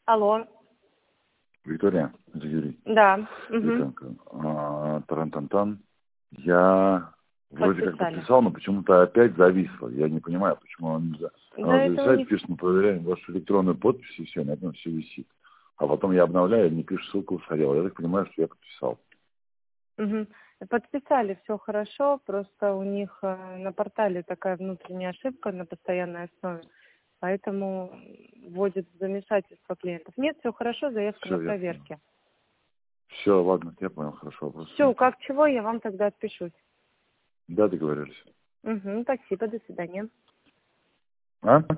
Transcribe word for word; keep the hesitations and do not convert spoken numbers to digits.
Алло. Виктория, это Юрий. Да. Угу. А, Тарантантан. Я вроде как подписал, но почему-то опять зависло. Я не понимаю, почему он нельзя. Она Да, зависает, не... пишет, мы проверяем вашу электронную подпись, и все, на этом все висит. А потом я обновляю, мне пишет, ссылка устарела. Я так понимаю, что я подписал. Угу. Подписали, все хорошо, просто у них э, на портале такая внутренняя ошибка на постоянной основе, поэтому вводит в замешательство клиентов. Нет, все хорошо, заявка Все, на проверке. Все, ладно, я понял, хорошо. Вопрос. Все, как чего, я вам тогда отпишусь. Да, договорились. Угу, спасибо, до свидания. А?